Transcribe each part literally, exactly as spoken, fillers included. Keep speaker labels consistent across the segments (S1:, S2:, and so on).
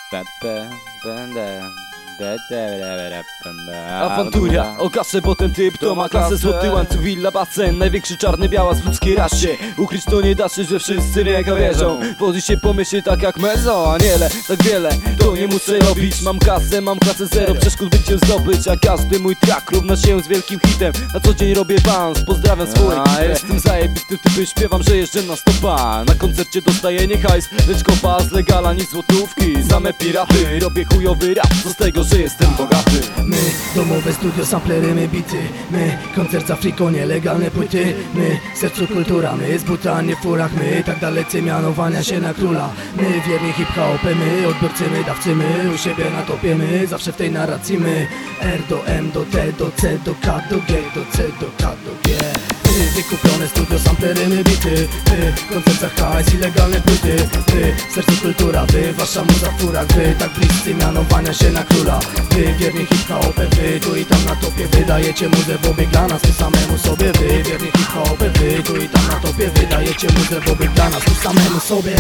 S1: Awantura, o kasę, bo ten typ to ma klasę. Złoty łańcuch, willa, basen, największy czarny białas w ludzkiej rasie. Ukryć to nie da się, że wszyscy w niego wierzą. Wozi się po myśli tak jak Mezo, aniele, tak wiele to nie muszę robić. Mam kasę, mam klasę zero, przeszkód by cię zdobyć. A każdy mój track równa się z wielkim hitem. Na co dzień robię bounce, pozdrawiam swoje. A jestem zajebisty typy, śpiewam, że jeżdżę na stopa. Na koncercie dostaję nie hajs, lecz kopa z legala, nic złotówki. Same piraty, robię chujowy rap, co z tego, że jestem bogaty.
S2: My, domowe studio, samplery, my bity. My, koncert z Afriką, nielegalne płyty. My, sercu kultura, my z buta, nie w furach. My, tak dalece mianowania się na króla. My, wierni hip-hopy, my, odbiorcy, my, dawcy, my, u siebie na topie, my, zawsze w tej narracji, my. R do M do T do C do K do G do C do K do G. My, wykupione studio, samplery, my bity. My, koncert za hajs, ilegalne płyty. My, sercu kultura, wy, wasza muza w furach. Wy, tak bliscy mianowania się na króla. Wy, wierni hip-hopy, wy, tu i tam na topie. Wydajecie muzę w obieg dla nas, my samemu sobie. Wy, wierni hip-hopy, wy, tu i tam na topie. Wydajecie muzę w obieg dla nas, my samemu sobie.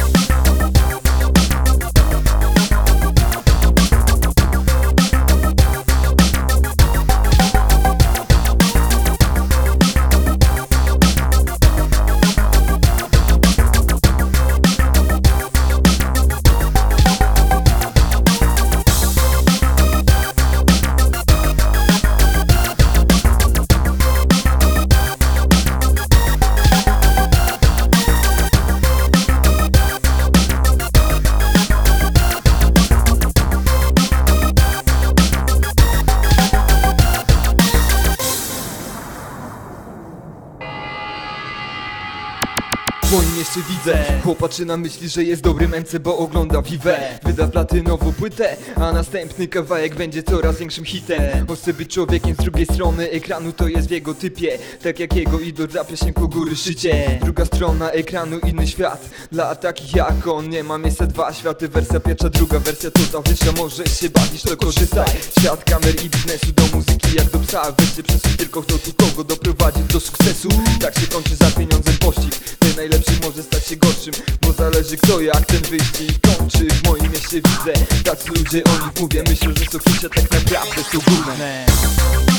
S3: W moim mieście widzę chłopaczyna myśli, że jest dobrym M C, bo ogląda Vive. Wyda platynową płytę, a następny kawałek będzie coraz większym hitem. On chce być człowiekiem z drugiej strony ekranu, to jest w jego typie. Tak jak jego idol za piosenką góry szycie. Druga strona ekranu, inny świat. Dla takich jak on nie ma miejsca, dwa światy. Wersja pierwsza, druga wersja to ta wyższa. Możesz się bawić, to korzystaj. Świat kamer i biznesu, do muzyki jak do psa. Weź się przesuń, tylko kto tu kogo doprowadzi do sukcesu. Tak się kończy za pieniądzem pościg. Ten najlepszy może stać się gorszym, bo zależy kto jak ten wyścig kończy. W moim mieście widzę tacy ludzie, o nich mówię. Myślę, że sukcesy tak naprawdę są górne.